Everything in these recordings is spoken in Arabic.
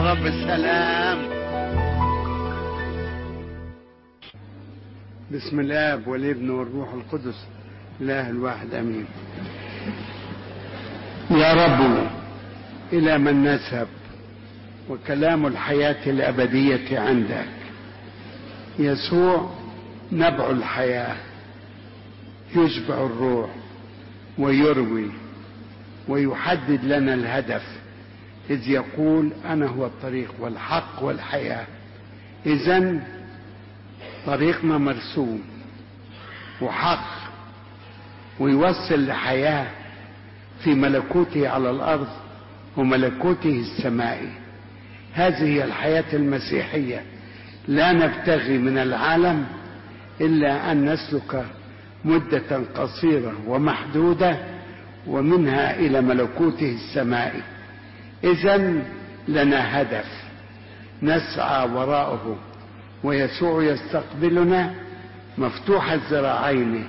رب السلام. بسم الله والابن والروح القدس الله الواحد امين. يا رب الى من نذهب وكلام الحياة الابدية عندك. يسوع نبع الحياة، يشبع الروح ويروي ويحدد لنا الهدف، إذ يقول أنا هو الطريق والحق والحياة. إذن طريقنا مرسوم وحق، ويوصل لحياة في ملكوته على الأرض وملكوته السمائي. هذه هي الحياة المسيحية. لا نبتغي من العالم إلا أن نسلك مدة قصيرة ومحدودة ومنها إلى ملكوته السمائي. إذن لنا هدف نسعى وراءه، ويسوع يستقبلنا مفتوح الذراعين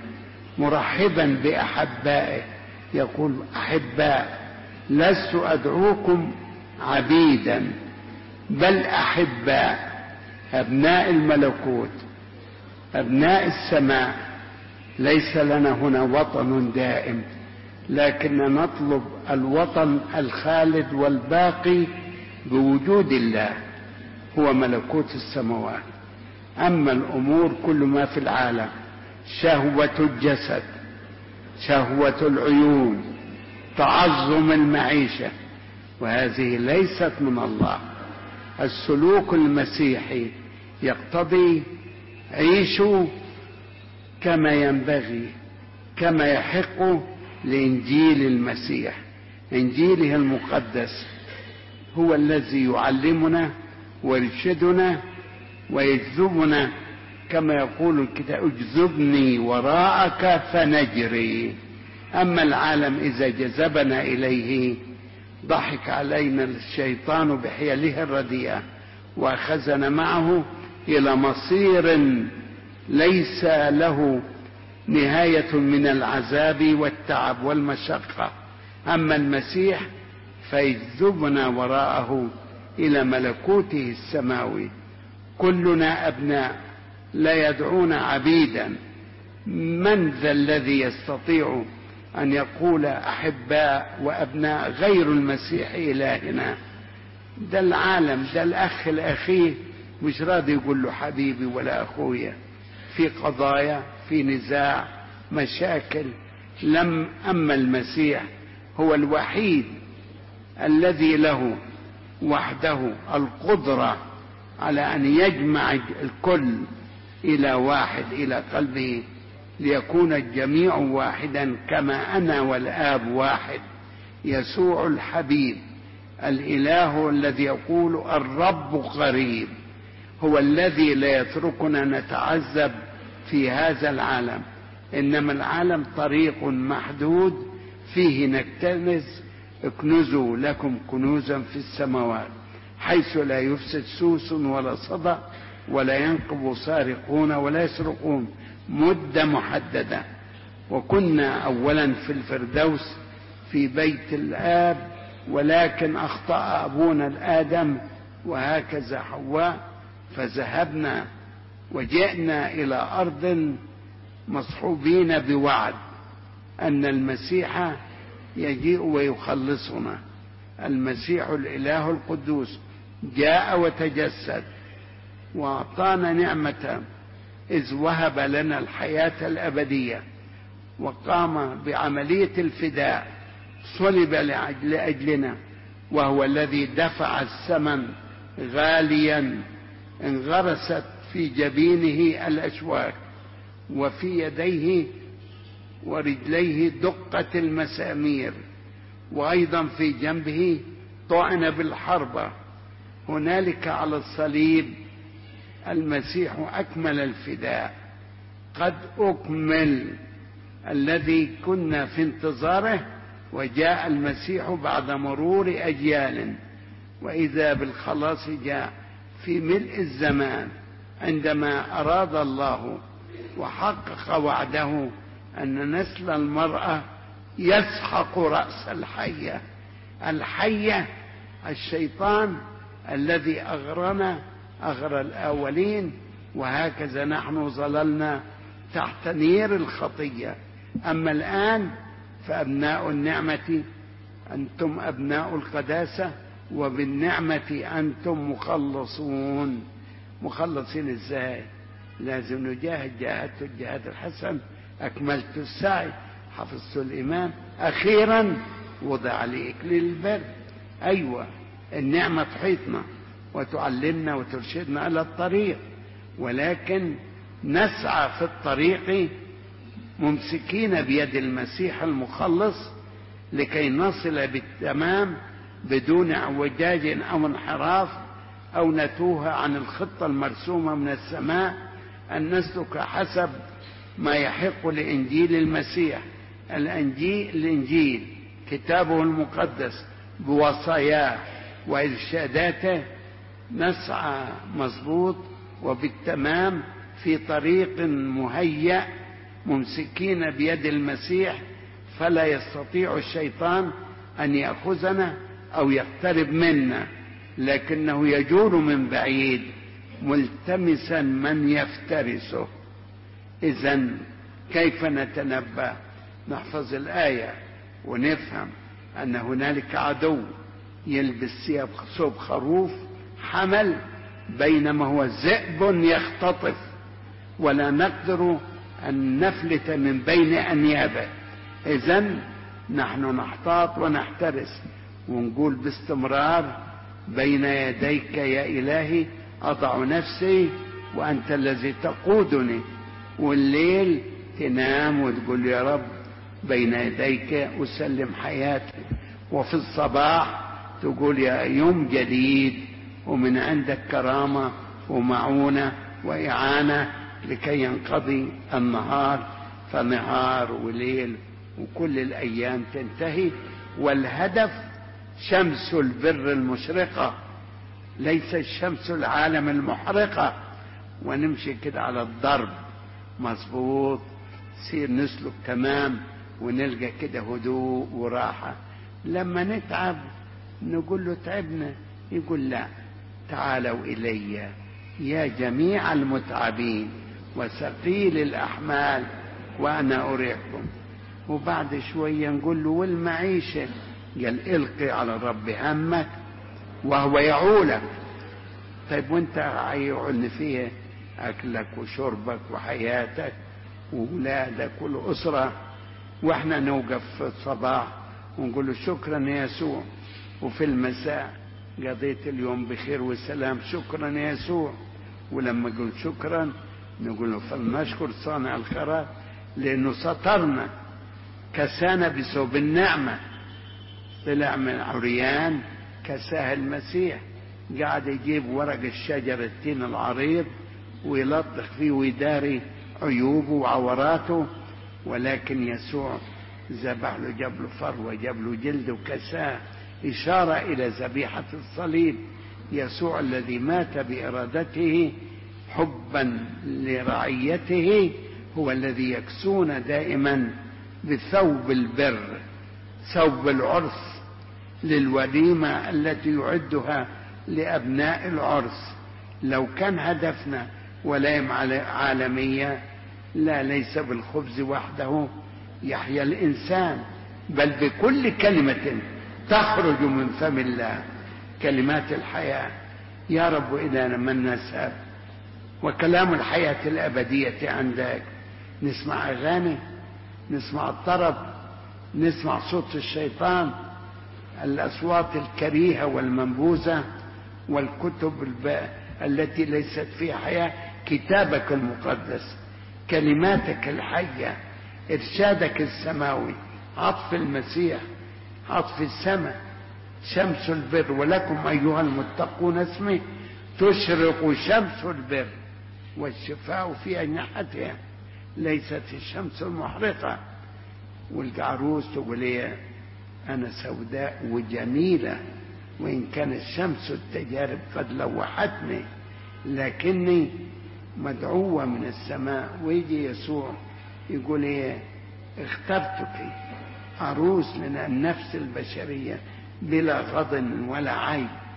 مرحبا بأحبائه. يقول أحباء لست أدعوكم عبيدا بل أحباء، أبناء الملكوت أبناء السماء. ليس لنا هنا وطن دائم، لكن نطلب الوطن الخالد والباقي بوجود الله، هو ملكوت السماوات. أما الأمور كل ما في العالم شهوة الجسد، شهوة العيون، تعظم المعيشة، وهذه ليست من الله. السلوك المسيحي يقتضي عيشوا كما ينبغي، كما يحق لإنجيل المسيح. إنجيله المقدس هو الذي يعلمنا ويرشدنا ويجذبنا، كما يقول الكتاب اجذبني وراءك فنجري. أما العالم إذا جذبنا إليه ضحك علينا الشيطان بحيله الرديئة وأخذنا معه إلى مصير ليس له نهاية من العذاب والتعب والمشقة. أما المسيح فيجذبنا وراءه إلى ملكوته السماوي. كلنا أبناء لا يدعون عبيدا. من ذا الذي يستطيع أن يقول أحباء وأبناء غير المسيح إلهنا؟ ده العالم، ده الأخ الأخيه مش راضي يقول له حبيبي ولا أخويا، في قضايا، في نزاع، مشاكل. أما المسيح هو الوحيد الذي له وحده القدرة على أن يجمع الكل إلى واحد، إلى قلبه، ليكون الجميع واحدا كما أنا والآب واحد. يسوع الحبيب الإله الذي يقول الرب قريب هو الذي لا يتركنا نتعذب في هذا العالم، إنما العالم طريق محدود فيه نكتنز. اكنزوا لكم كنوزا في السماوات حيث لا يفسد سوس ولا صدى ولا ينقب سارقون ولا يسرقون. مدة محددة. وكنا أولا في الفردوس في بيت الآب، ولكن أخطأ أبونا الآدم وهكذا حواء، فذهبنا وجئنا إلى أرض مصحوبين بوعد أن المسيح يجيء ويخلصنا. المسيح الإله القدوس جاء وتجسد وأعطانا نعمة، إذ وهب لنا الحياة الأبدية وقام بعملية الفداء، صلب لأجلنا، وهو الذي دفع الثمن غاليا. انغرست في جبينه الأشواك، وفي يديه ورجليه دقة المسامير، وأيضا في جنبه طعن بالحربة. هنالك على الصليب المسيح أكمل الفداء. قد أكمل الذي كنا في انتظاره. وجاء المسيح بعد مرور أجيال، وإذا بالخلاص جاء في ملء الزمان، عندما أراد الله وحقق وعده أن نسل المرأة يسحق رأس الحية. الحية الشيطان الذي أغرنا أغرى الأولين، وهكذا نحن ظللنا تحت نير الخطية. أما الآن فأبناء النعمة، أنتم أبناء القداسة، وبالنعمة أنتم مخلصون. مخلصين إزاي؟ لازم نجاهد. جاهدت الجهاد الحسن، أكملت السعي، حفظت الإيمان، أخيرا وضع لي إكليل البر. أيوة، النعمة تحيطنا وتعلمنا وترشدنا على الطريق، ولكن نسعى في الطريق ممسكين بيد المسيح المخلص لكي نصل بالتمام بدون اعوجاج أو انحراف أو نتوه عن الخطة المرسومة من السماء، أن نسلك حسب ما يحق لإنجيل المسيح. الإنجيل كتابه المقدس بوصاياه وإرشاداته، نسعى مظبوط وبالتمام في طريق مهيأ ممسكين بيد المسيح، فلا يستطيع الشيطان أن يأخذنا أو يقترب منا، لكنه يجول من بعيد ملتمسا من يفترسه. إذن كيف نتنبأ؟ نحفظ الآية ونفهم أن هنالك عدو يلبس ثوب خروف حمل، بينما هو ذئب يختطف، ولا نقدر أن نفلت من بين أنيابه. إذن نحن نحتاط ونحترس ونقول باستمرار: بين يديك يا إلهي أضع نفسي وأنت الذي تقودني. والليل تنام وتقول: يا رب بين يديك أسلم حياتي. وفي الصباح تقول: يا يوم جديد ومن عندك كرامة ومعونة وإعانة لكي ينقضي النهار، فنهار وليل وكل الأيام تنتهي. والهدف شمس البر المشرقة، ليس الشمس العالم المحرقة. ونمشي كده على الضرب مظبوط، سير نسلك تمام ونلقى كده هدوء وراحة. لما نتعب نقول له: تعبنا. يقول: لا، تعالوا إلي يا جميع المتعبين وثقيل الأحمال وأنا أريحكم. وبعد شوية نقول له: والمعيشة؟ قال: القي على الرب همك وهو يعولك. طيب وانت هيعولني فيه أكلك وشربك وحياتك وولادك والأسرة، واحنا نوقف في الصباح ونقول له: شكرا يا يسوع، وفي المساء قضيت اليوم بخير وسلام، شكرا يا يسوع. ولما نقول شكرا نقول له: فلنشكر صانع الخيرات لأنه سترنا، كسانا بثوب النعمة. طلع من عريان كساه المسيح، قاعد يجيب ورق الشجر التين العريض ويلطخ فيه ويداري عيوبه وعوراته، ولكن يسوع ذبح له، جاب له فروة، جاب له جلد وكساه، إشارة إلى ذبيحة الصليب. يسوع الذي مات بإرادته حبا لرعيته هو الذي يكسونا دائما بثوب البر، ثوب العرس للوليمة التي يعدها لأبناء العرس. لو كان هدفنا ولايم عالمية، لا، ليس بالخبز وحده يحيا الإنسان، بل بكل كلمة تخرج من فم الله، كلمات الحياة. يا رب إلى من نذهب؟ وكلام الحياة الأبدية عندك. نسمع أغاني، نسمع الطرب، نسمع صوت الشيطان، الأصوات الكريهة والمنبوذة، والكتب التي ليست فيها حياة. كتابك المقدس، كلماتك الحية، إرشادك السماوي، عطف المسيح، عطف السماء، شمس البر. ولكم أيها المتقون اسمه تشرق شمس البر والشفاء في أجنحتها، ليست الشمس المحرقة. والعروس تقول: إيه، أنا سوداء وجميلة، وإن كانت شمس التجارب قد لوحتني لكني مدعوة من السماء. ويجي يسوع يقول: إيه، اخترتك عروس من النفس البشرية بلا غضن ولا عيب،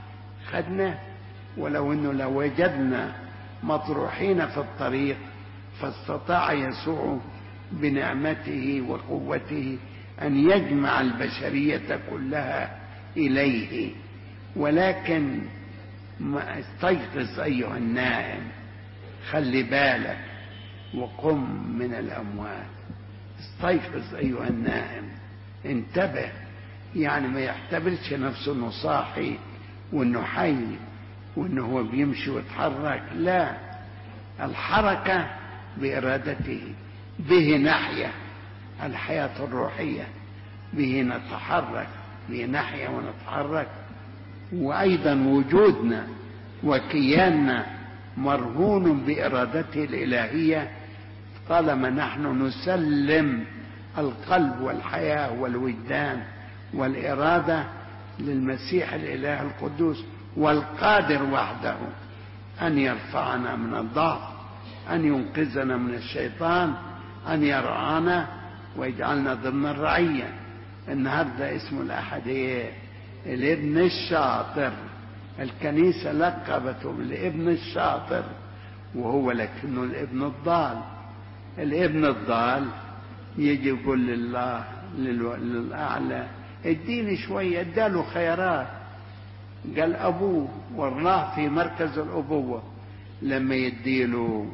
خدنا، ولو انه لو وجدنا مطروحين في الطريق فاستطاع يسوع بنعمته وقوته أن يجمع البشرية كلها إليه. ولكن ما استيقظ أيها النائم، خلي بالك وقم من الأموات. استيقظ أيها النائم، انتبه. يعني ما يحتبلش نفسه انه صاحي وانه حي وانه هو بيمشي ويتحرك، لا، الحركة بإرادته، به نحيا الحياة الروحية، به نتحرك، به نحيا ونتحرك. وأيضا وجودنا وكياننا مرهون بإرادته الإلهية طالما نحن نسلم القلب والحياة والوجدان والإرادة للمسيح الإله القدوس، والقادر وحده أن يرفعنا من الضعف، أن ينقذنا من الشيطان، أن يرعانا ويجعلنا ضمن الرعية. النهاردة اسمه الأحد إيه؟ الابن الشاطر. الكنيسة لقبته بالابن الشاطر، وهو لكنه الابن الضال. الابن الضال يجي يقول لله للأعلى اديني شوية، اداله خيرات، قال أبوه وراه في مركز الأبوة، لما يديله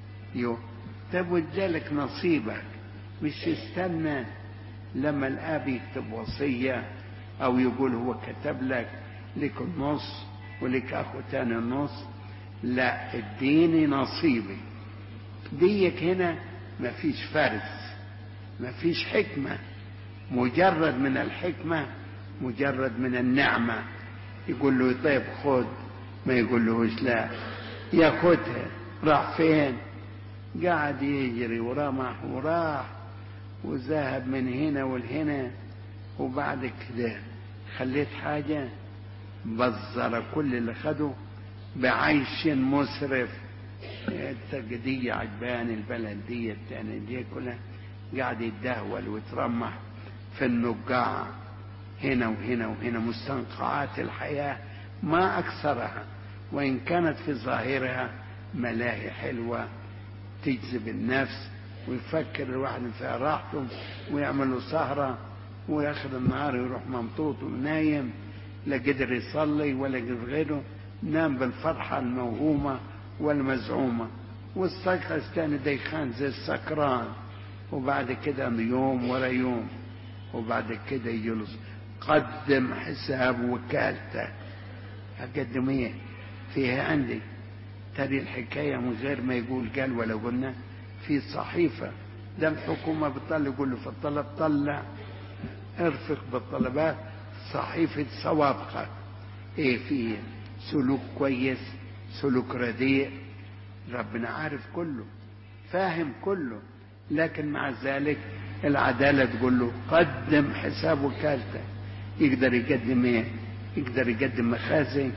طب وادالك نصيبك، مش يستنى لما الآب يكتب وصية أو يقول هو كتب لك النص ولك أخو تاني النص. لا، اديني نصيبي. ديك هنا مفيش فرز، مفيش حكمة، مجرد من الحكمة، مجرد من النعمة. يقول له طيب خد، ما يقول لهش لا، ياخدها. راح فين؟ قاعد يجري ورمح وراح وذهب من هنا والهنا. وبعد كده خليت حاجة بزر كل اللي خده بعيش مسرف. التجدية عجبان، البلد دي التانية دي كلها، قاعد يتدهول ويترمح في النقاع هنا وهنا وهنا. مستنقعات الحياة ما أكثرها، وإن كانت في ظاهرها ملاهي حلوة تجذب النفس، ويفكر الواحد فيها راحته ويعمل سهرة، وياخر النهار يروح ممطوط ونايم، لا قدر يصلي ولا قدر غيره، نام بالفرحة الموهومة والمزعومة، واستيقظ تاني ديخان زي السكران. وبعد كده يوم ورا يوم، وبعد كده يجلس قدم حساب وكالتك. هقدم ايه فيها عندي؟ تري الحكاية من غير ما يقول قال ولا قلنا في صحيفة. ده الحكومة بتطلع، يقول له في الطلب طلع، ارفق بالطلبات صحيفة سوابقك، ايه فيه سلوك كويس، سلوك رديء. ربنا عارف كله، فاهم كله، لكن مع ذلك العدالة تقول له قدم حساب وكالتك. يقدر يقدم ايه؟ يقدر يقدم مخازن،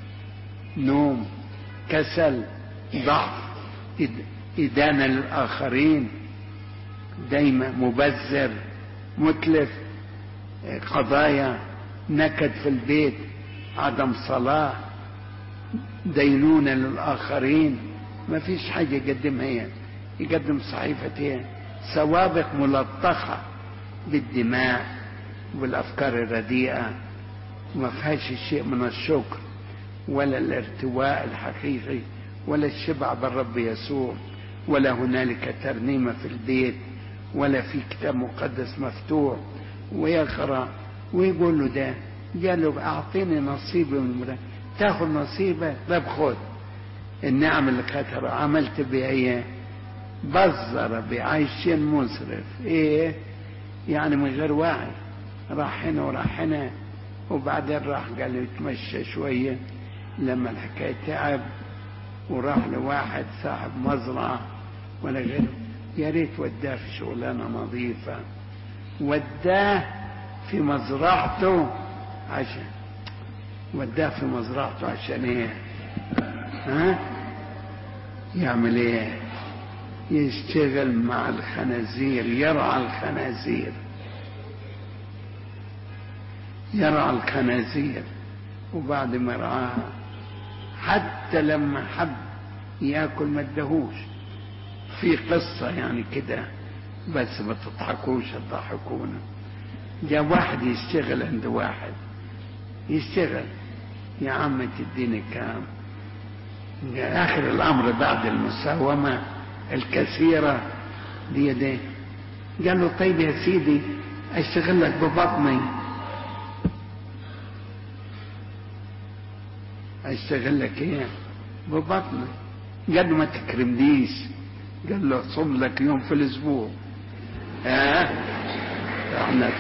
نوم، كسل، ضعف، إدانة للآخرين، دايما مبذر، متلف، قضايا، نكد في البيت، عدم صلاة، دينونة للآخرين. ما فيش حاجة يقدمها هي. يقدم صحيفة سوابق ملطخة بالدماء والأفكار الرديئة، وما فيهاش شيء من الشكر ولا الارتواء الحقيقي ولا الشبع بالرب يسوع، ولا هنالك ترنيمة في البيت، ولا في كتاب مقدس مفتوح ويقرأ ويقول له ده قال له أعطيني نصيبي من المرأة. تاخذ نصيبك؟ طيب خذ النعم اللي خدها عملت بها ايه؟ بزر بعيش مسرف. ايه يعني؟ من غير وعي، راح هنا وراح هنا. وبعدين راح قال له يتمشى شوية، لما الحكاية تعب وراح لواحد صاحب مزرعة ولا غيره، يا ريت وداه في شغلانة نظيفة، وداه في مزرعته عشان ايه؟ ها؟ يعمل ايه؟ يشتغل مع الخنازير، يرعى الخنازير. وبعد ما رآها حتى لما حب ياكل ما ادهوش. في قصة يعني كده، بس ما تضحكوش تضحكونا. جاء واحد يشتغل عند واحد، يشتغل، يا عم تديني كام؟ آخر الأمر بعد المساومة الكثيرة دي قال له طيب يا سيدي أشتغل لك ببطني، أشتغل لك إيه ببطني؟ قال له ما تكرمنيش، قال له صم لك يوم في الأسبوع. احنا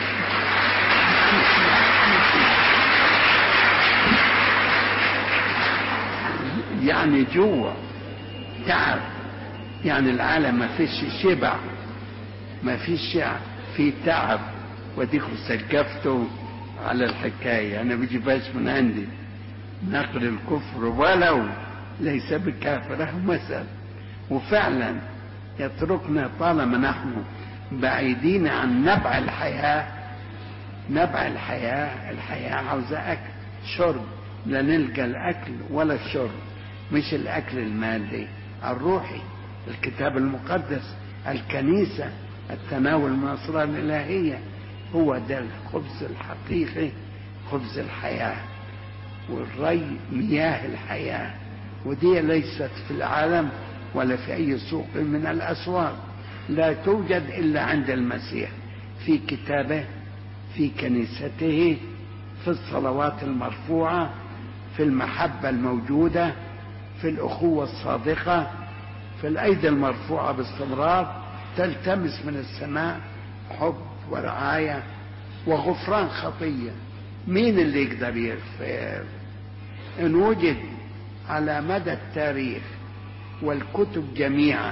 يعني جوه تعب، يعني العالم ما فيش شبع، ما فيش شعب، في تعب. وديكوا سقفتوا على الحكاية، أنا بجيبهاش من عندي. نقل الكفر ولو ليس بكافر مثل. وفعلا يتركنا طالما نحن بعيدين عن نبع الحياة. نبع الحياة، الحياة عاوزة أكل شرب، لا نلقى الأكل ولا الشرب، مش الأكل المادي، الروحي، الكتاب المقدس، الكنيسة، التناول من الأسرار الإلهية، هو ده الخبز الحقيقي، خبز الحياة. والري مياه الحياة، ودي ليست في العالم ولا في أي سوق من الأسواق، لا توجد إلا عند المسيح، في كتابه، في كنيسته، في الصلوات المرفوعة، في المحبة الموجودة، في الأخوة الصادقة، في الأيدي المرفوعة باستمرار تلتمس من السماء حب ورعاية وغفران خطية. مين اللي يقدر يغفر؟ إن وجد على مدى التاريخ والكتب جميعا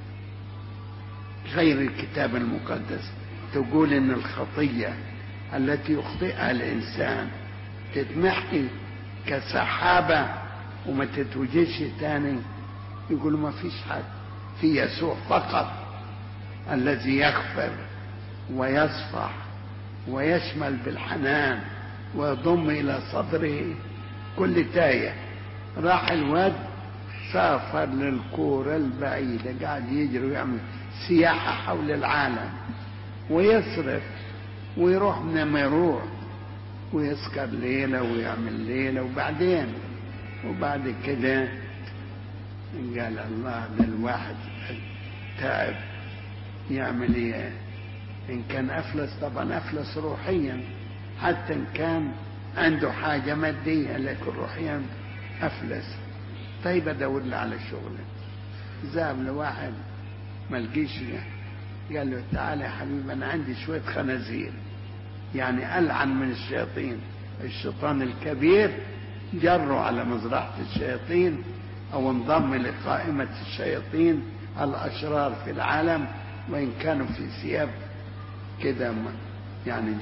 غير الكتاب المقدس تقول إن الخطية التي يخطئها الإنسان تتمحي كسحابة وما تتوجدش تاني، يقولوا ما فيش حد، في يسوع فقط الذي يغفر ويصفح ويشمل بالحنان ويضم إلى صدره كل تاية. راح الواد سافر للكورة البعيدة، قاعد يجري ويعمل سياحة حول العالم ويصرف ويروح من ما يروح ويسكر ليلة ويعمل ليلة، وبعد كده قال الله ده الواحد تعب يعمل ايه؟ ان كان افلس طبعا افلس روحيا، حتى ان كان عنده حاجة مادية لكن روحيا افلس. طيب ادور له على شغل. ذهب لواحد ما لقيش، قال له تعالى يا حبيبي انا عندي شوية خنازير، يعني ألعن من الشياطين. الشيطان الكبير جروا على مزرعة الشياطين أو انضم لقائمة الشياطين الأشرار في العالم، وإن كانوا في ثياب كده يعني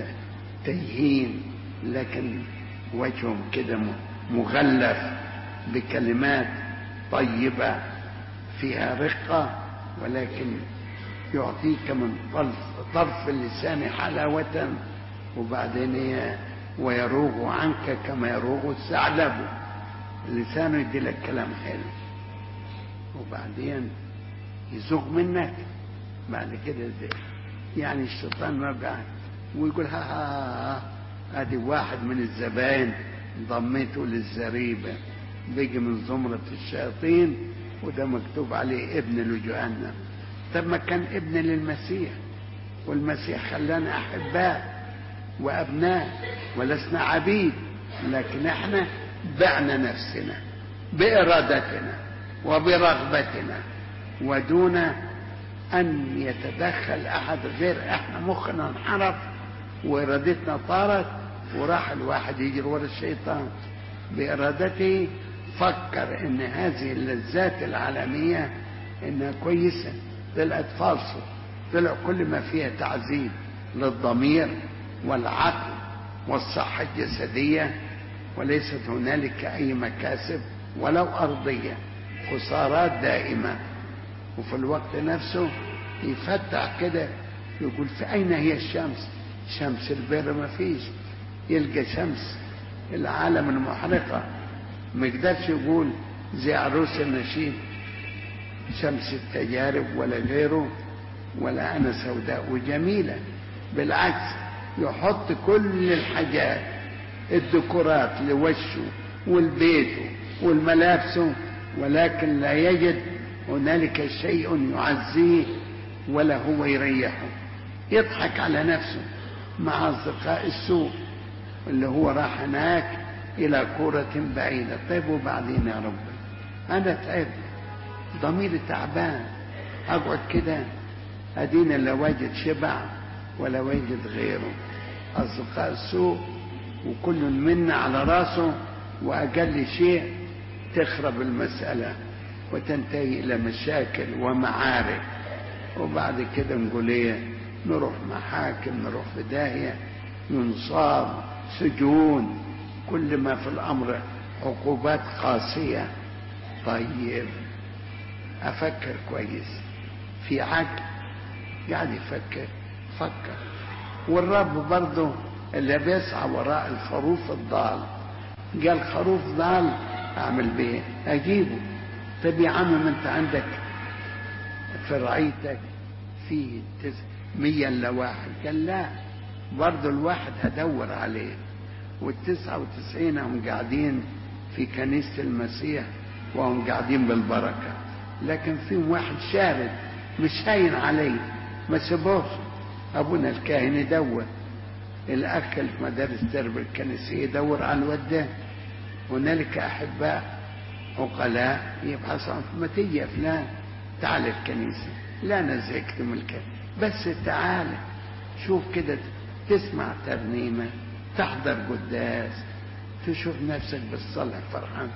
تيهين، لكن وجههم كده مغلف بكلمات طيبة فيها رقة، ولكن يعطيك من طرف اللسان حلاوة، وبعدين ويروغ عنك كما يروغ الثعلب. لسانه يدي لك كلام حلو وبعدين يزوغ منك بعد كده يعني الشيطان ما بعد ويقول ها ادي واحد من الزبائن ضميته للزريبة بيجي من زمرة الشياطين وده مكتوب عليه ابن لجهنم. طب ما كان ابن للمسيح، والمسيح خلانا احباء وابناء ولسنا عبيد، لكن احنا بعنا نفسنا بارادتنا وبرغبتنا ودون ان يتدخل احد غير احنا. مخنا انحرف وارادتنا طارت وراح الواحد يجري ورا الشيطان بارادته. فكر ان هذه اللذات العالمية انها كويسة، طلعت فالصة، طلع كل ما فيها تعذيب للضمير والعقل والصحة الجسدية، وليست هنالك اي مكاسب ولو ارضية، خسارات دائمة. وفي الوقت نفسه يفتح كده يقول في اين هي الشمس؟ شمس البر ما فيش، يلقى شمس العالم المحرقة. ما يقدرش يقول زي عروس النشيد شمس التجارب ولا غيره، ولا أنا سوداء وجميلة. بالعكس يحط كل الحاجات، الديكورات لوشه والبيت والملابسه، ولكن لا يجد هنالك شيء يعزيه ولا هو يريحه. يضحك على نفسه مع أصدقاء السوء اللي هو راح هناك إلى كرة بعيدة. طيب وبعدين يا رب أنا تعبت، ضميري تعبان، أقعد كده أدينا لا واجد شبع ولا واجد غيره. أصدقاء السوء وكل منا على راسه، وأقل شيء تخرب المسألة وتنتهي إلى مشاكل ومعارك. وبعد كده نقول ايه؟ نروح محاكم، نروح في داهية، ينصاب، سجون، كل ما في الأمر عقوبات قاسية. طيب أفكر كويس، في عقل قاعد يفكر، فكر. والرب برضه اللي بيسعى وراء الخروف الضال، قال خروف ضال أعمل بيه أجيبه. طيب يا عم ما أنت عندك في رعيتك فيه 100 إلا واحد. قال لا، برضه الواحد هدور عليه، وال99 هم قاعدين في كنيسة المسيح وهم قاعدين بالبركة، لكن فيهم واحد شارد مش هاين عليه، ما سيبوش. أبونا الكاهن يدور، الأخ اللي في مدارس التربية الكنسية يدور على الواد ده. هنالك أحباء عقلاء يبحثوا عن ما تيجي يا فلان تعال الكنيسة، لا أنا زهقت من الكنيسة، بس تعال شوف كده، تسمع ترنيمة، تحضر قداس، تشوف نفسك بالصلاة فرحان.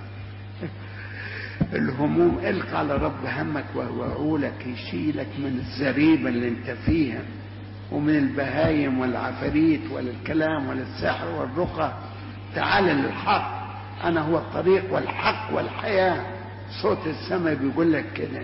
الهموم القى على رب همك وهو عولك، يشيلك من الزريبة اللي انت فيها، ومن البهايم والعفاريت والكلام والسحر والرقى. تعال للحق، أنا هو الطريق والحق والحياة. صوت السماء بيقول لك كده.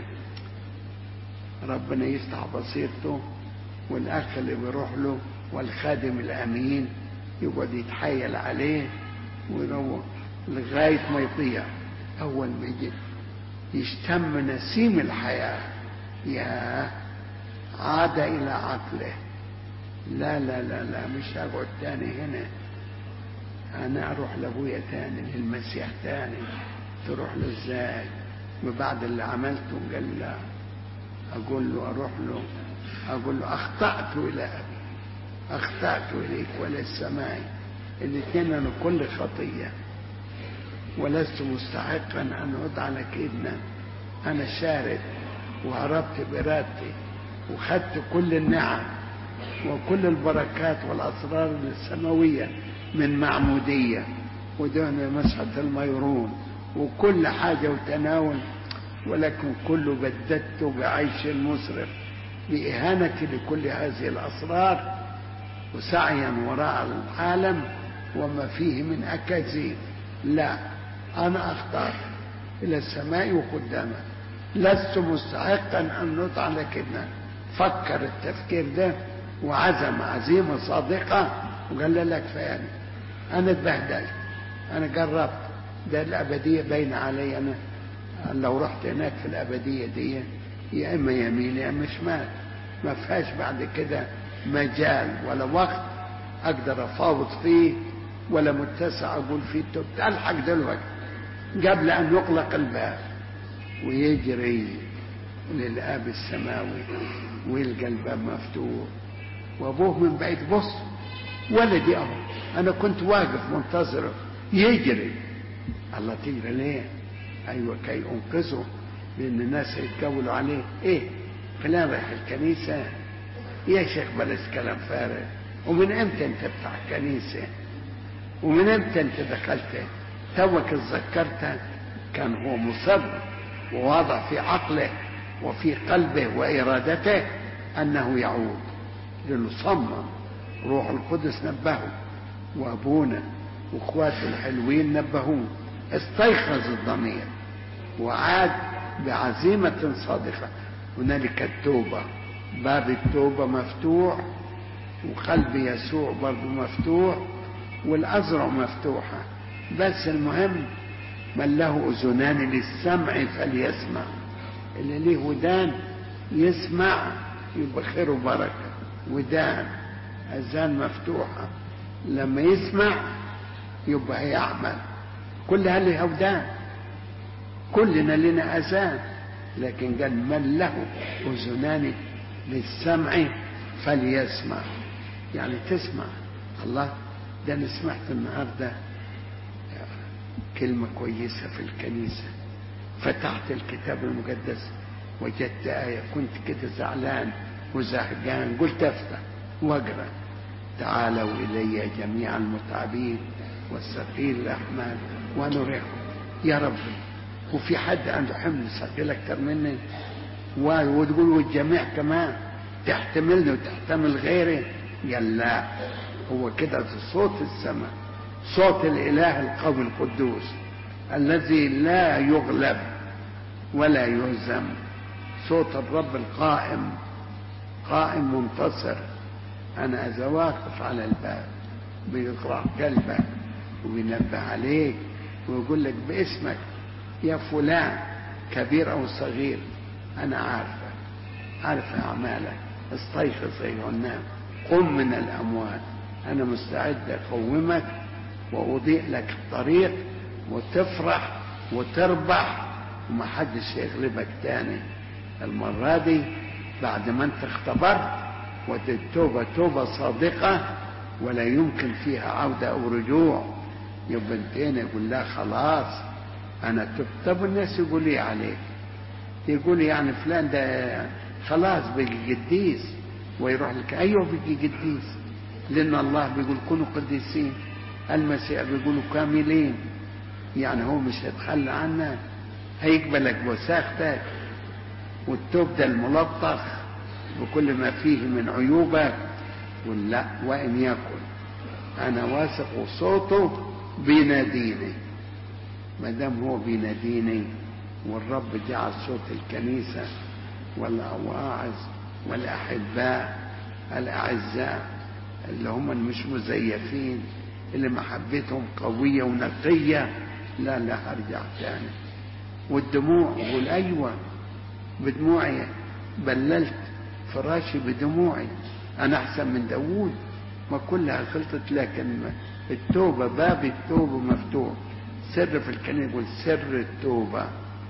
ربنا يفتح بصيرته، والأخ اللي بيروح له والخادم الأمين يقعد يتحايل عليه ويروح لغاية ما يضيع. أول ما يجي يشتم نسيم الحياة، يا عاد إلى عقله، لا لا لا لا مش هقعد تاني هنا، أنا أروح لأبويا تاني، للمسيح تاني. تروح له إزاي؟ وبعد اللي عملته قال لا، أقول له أروح له أقول له أخطأت إلى أبي، أخطأت إليك وللسماء، الاثنين أنا كل خطية، ولست مستحقا أن أدعى لك ابنا. أنا شارد وهربت بإرادتي وخدت كل النعم وكل البركات والأسرار السماوية من معمودية ودهن مسحة الميرون وكل حاجة وتناول، ولكن كله بددته بعيش مسرف بإهانتي لكل هذه الأسرار وسعيا وراء العالم وما فيه من أكاذيب. لا، أنا أختار إلى السماء وقدامه، لست مستحقا أن نطع لك ابنا. فكر التفكير ده وعزم عزيمة صادقة وقال لك فيعني أنا اتبهدلت، أنا جربت، ده الأبدية باين علي. أنا لو رحت هناك في الأبدية دي يا إما يمين يا إما شمال، ما فيهاش بعد كده مجال ولا وقت أقدر أفاوض فيه ولا متسع أقول فيه ألحق دلوقتي قبل أن يغلق الباب. ويجري للآب السماوي ويلقى الباب مفتوح، وأبوه من بعيد بص ولدي أهو، أنا كنت واقف منتظره، يجري. الله تجري ليه؟ أيوة كي أنقذه، لأن الناس يتقولوا عليه إيه فلان رايح الكنيسة يا شيخ، بلاش كلام فارغ. ومن امتى انت بتاع كنيسة؟ ومن امتى انت دخلت؟ توك اتذكرت؟ كان هو مصر وواضع في عقله وفي قلبه وإرادته أنه يعود، لأنه صمم. روح القدس نبهه، وأبونا وأخواته الحلوين نبهوه، استيقظ الضمير وعاد بعزيمة صادقة. هنالك التوبة، باب التوبة مفتوح، وقلب يسوع برضه مفتوح، والأذرع مفتوحة. بس المهم من له أذنان للسمع فليسمع. اللي ليه ودان يسمع يبقى خير وبركة. ودان أذان مفتوحة لما يسمع يبقى هيعمل. كلها لها ودان، كلنا لنا أذان، لكن قال من له أذنان للسمع فليسمع. يعني تسمع. الله، ده أنا سمعت النهارده كلمة كويسة في الكنيسة. فتحت الكتاب المقدس وجدت آية، كنت كده زعلان وزهقان، قلت أفتح وأقرأ. تعالوا إلي جميع المتعبين والثقيل الأحمال وأنا أريحكم. يا رب، وفي حد عنده حمل ثقيل أكتر مني؟ وتقول والجميع كمان تحتملني وتحتمل غيري؟ قال لا، هو كده صوت السماء، صوت الإله القوي القدوس الذي لا يغلب ولا يهزم، صوت الرب القائم، قائم منتصر. أنا إذا واقف على الباب بيقرع قلبك وينبه عليك ويقول لك باسمك يا فلان، كبير أو صغير، أنا عارف أعمالك، استيقظ أيها النام، قم من الأموات، أنا مستعد أقومك وأضيء لك الطريق وتفرح وتربح ومحدش يغلبك تاني. المرة دي بعد ما انت اختبرت وتتوبة توبة صادقة ولا يمكن فيها عودة أو رجوع، يبقى انتين يقول لا خلاص أنا تبت. طب الناس يقول لي عليك، يقول يعني فلان ده خلاص بيجي قديس ويروح لك. أيوه بيجي قديس، لأن الله بيقول كونوا قديسين، المسيح بيقولوا كاملين. يعني هو مش هيتخلى عنك، هيقبلك بوساختك والتوب ده الملطخ بكل ما فيه من عيوبك. ولا وإن يكن أنا واثق وصوته بيناديني. ما دام هو بيناديني والرب جعل صوت الكنيسة والواعظ والأحباء الأعزاء اللي هم مش مزيفين، اللي محبتهم قوية ونقية، لا هرجع تاني. والدموع، قول أيوة بدموعي بللت فراشي بدموعي، أنا أحسن من داوود، ما كلها غلطت، لكن التوبة باب التوبة مفتوح. سر في الكلمة يقول سر التوبة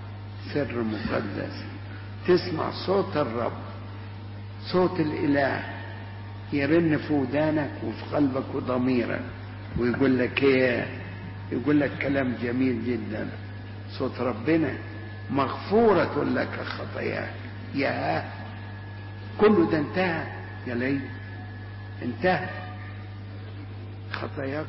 سر مقدس. تسمع صوت الرب، صوت الإله يرن في ودانك وفي قلبك وضميرك ويقول لك ايه؟ يقول لك كلام جميل جدا. صوت ربنا مغفورة لك خطاياك. يا كله ده انتهى يا ليل، انتهى خطاياك،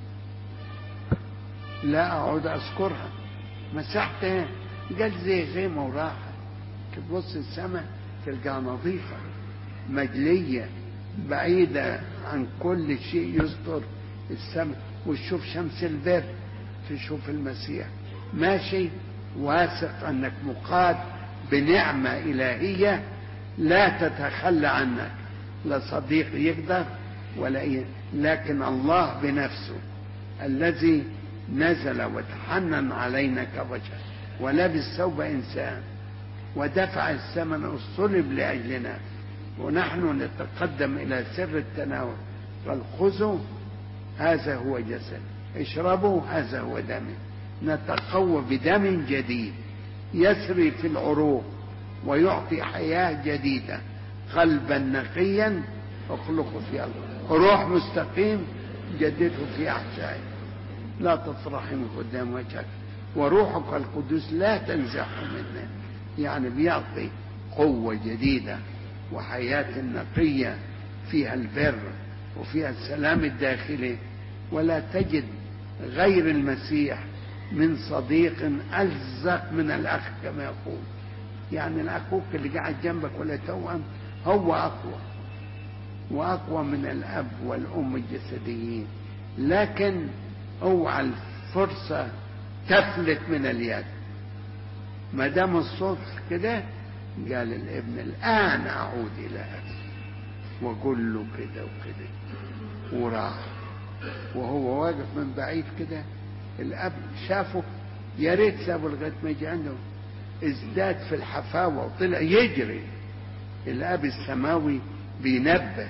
لا اقعد اذكرها، مسحتها، قال زي غيمة وراحة. تبص السماء تلقاها نظيفة مجلية بعيدة عن كل شيء يستر السماء، وتشوف شمس البر، تشوف المسيح ماشي واثق انك مقاد بنعمة إلهية لا تتخلى عنك، لا صديق يقدر ولا إيه، لكن الله بنفسه الذي نزل وتحنن علينا كبشر ولبس ثوب إنسان ودفع الثمن الصلب لأجلنا، ونحن نتقدم إلى سر التناول. قال خذوا هذا هو جسد، اشربوا هذا هو دمي. نتقوى بدم جديد يسري في العروق ويعطي حياة جديدة، قلبا نقيا اخلقه في الله، روح مستقيم جدده في أحشائي، لا تطرح من قدام وجهك، وروحك القدوس لا تنزعه منا. يعني بيعطي قوة جديدة وحياة نقية فيها البر وفيها السلام الداخلي. ولا تجد غير المسيح من صديق ألزق من الأخ كما يقول. يعني الأخوك اللي قاعد جنبك ولا توأم هو أقوى وأقوى من الأب والأم الجسديين، لكن اوعى الفرصة تفلت من اليد. ما دام الصوت كده قال الابن الآن أعود إلى أبي وقل له كده وكده، وراح وهو واقف من بعيد كده الأب شافه، يا ريت سابه لغاية ما يجي عنده، ازداد في الحفاوة وطلع يجري. الأب السماوي بينبه،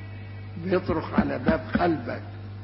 بيطرق على باب قلبك،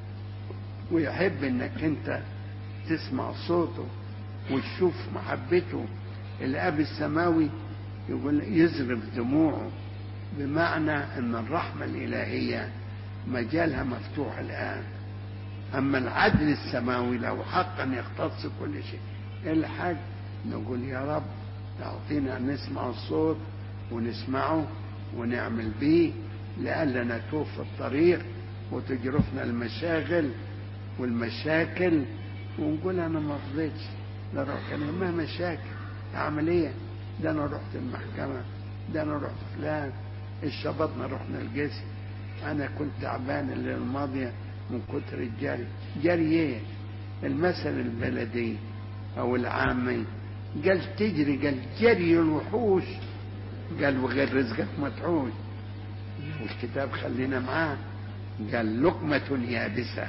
ويحب انك انت تسمع صوته وتشوف محبته. الأب السماوي يقول يزرف دموعه، بمعنى ان الرحمة الإلهية مجالها مفتوح الآن. أما العدل السماوي له حقا يختص كل شيء. الحاج نقول يا رب تعطينا أن نسمع الصوت ونسمعه ونعمل به، لئلا نتوه في الطريق وتجرفنا المشاغل والمشاكل ونقول أنا ما فضيتش نروح. ما مشاكل أعمل إيه؟ ده أنا رحت المحكمة، ده أنا رحت فلان، الشبطنا رحنا القسم، أنا كنت تعبان الليلة الماضية من كتر الجري. جري ايه؟ المثل البلدي او العامي قال تجري، قال جري الوحوش، قال وغير رزقك متعوش. والكتاب خلينا معاه قال لقمة يابسة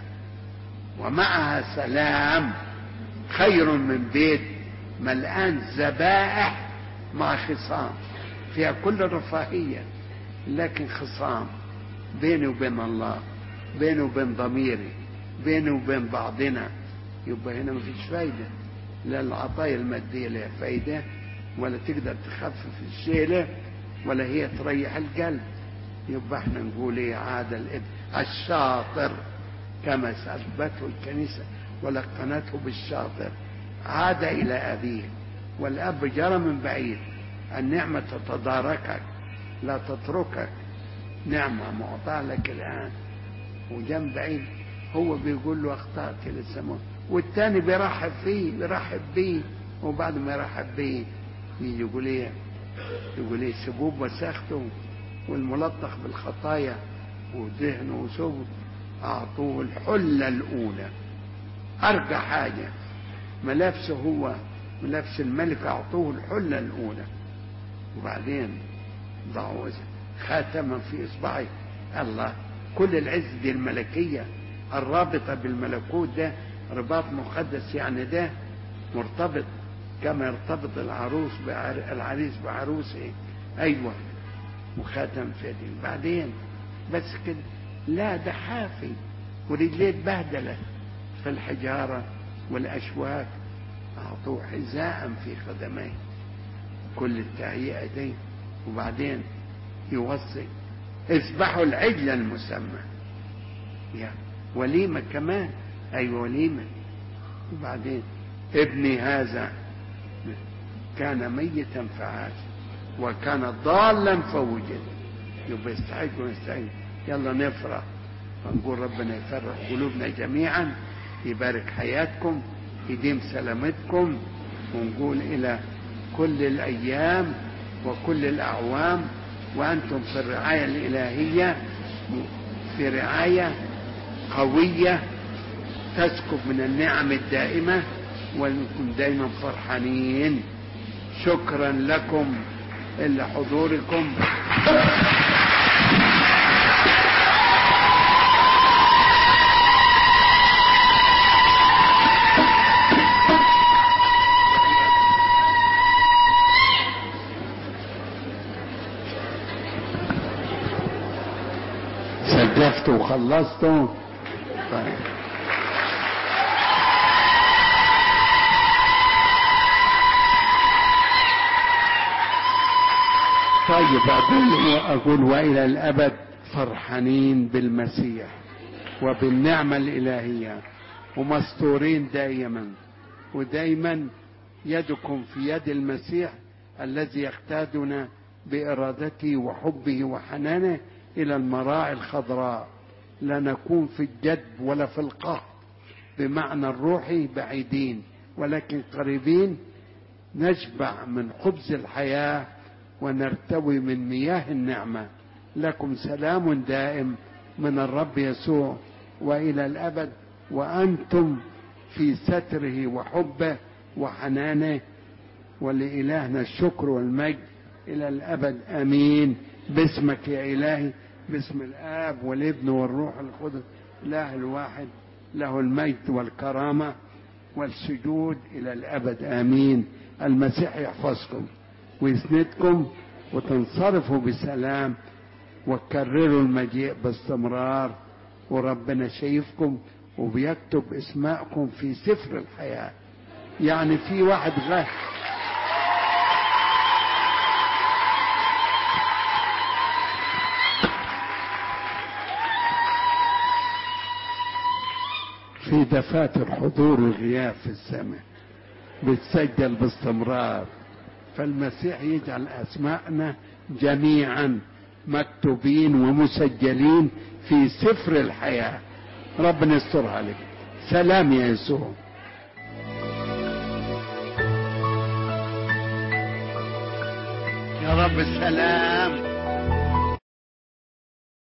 ومعها سلام خير من بيت ملآن ذبائح مع خصام، فيها كل الرفاهية لكن خصام بيني وبين الله، بيني وبين ضميري، بيني وبين بعضنا. يبقى هنا مفيش فايدة، لا العطايا المادية لها فايدة، ولا تقدر تخفف الشيلة، ولا هي تريح القلب. يبقى احنا نقول ايه؟ عاد الابن الشاطر كما اثبته الكنيسة ولقنته بالشاطر عاد الى ابيه. والاب جرى من بعيد، النعمة تتداركك لا تتركك، نعمة معطاة لك الآن وجنب بعيد. هو بيقول له اخطأت للسماء، والتاني بيرحب فيه، بيرحب بيه، وبعد ما يرحب بيه يجي يقول ايه؟ يقول ايه؟ سبوب وساخته والملطخ بالخطايا ودهن وسبب اعطوه الحلة الاولى، ارجع حاجة ملابسه هو ملابس الملك، اعطوه الحلة الاولى، وبعدين ضعوا خاتما في اصبعه. الله، كل العز دي الملكية الرابطة بالملكوت، ده رباط مقدس، يعني ده مرتبط كما يرتبط العريس بعروسه. ايوه، وخاتم في يديه. بعدين بس كده؟ لا، ده حافي ورجليه اتبهدلت في الحجارة والاشواك، اعطوه حذاء في قدميه. كل التهيئة دي، وبعدين يوصي اذبحوا العجل المسمى، يا وليمة كمان. ايوه وليمة. وبعدين ابني هذا كان ميتا فعاش وكان ضالا فوجد. يبقى يستحق ونستحق. يلا نفرح ونقول ربنا يفرح قلوبنا جميعا، يبارك حياتكم، يديم سلامتكم، ونقول الى كل الايام وكل الاعوام وانتم في الرعاية الالهية، في رعاية قوية تسكب من النعم الدائمة، ونكون دائما فرحانين. شكرا لكم لحضوركم. سجفت وخلصت. طيب أقول وإلى الأبد فرحانين بالمسيح وبالنعمة الإلهية ومستورين دائما، ودائما يدكم في يد المسيح الذي يقتادنا بإرادته وحبه وحنانه إلى المراعي الخضراء. لا نكون في الجدب ولا في القهر بمعنى الروحي بعيدين، ولكن قريبين، نشبع من خبز الحياة ونرتوي من مياه النعمة. لكم سلام دائم من الرب يسوع وإلى الأبد، وأنتم في ستره وحبه وحنانه. ولإلهنا الشكر والمجد إلى الأبد آمين. باسمك يا إلهي، باسم الآب والابن والروح القدس، إله الواحد له المجد والكرامة والسجود إلى الأبد آمين. المسيح يحفظكم ويسندكم وتنصرفوا بسلام وتكرروا المجيء باستمرار، وربنا شايفكم وبيكتب اسماءكم في سفر الحياة. يعني في واحد في دفاتر حضور الغياب في السماء بتسجل باستمرار، فالمسيح يجعل أسماءنا جميعا مكتوبين ومسجلين في سفر الحياة. ربنا يستر عليك. سلام يا يسوع. يا رب السلام.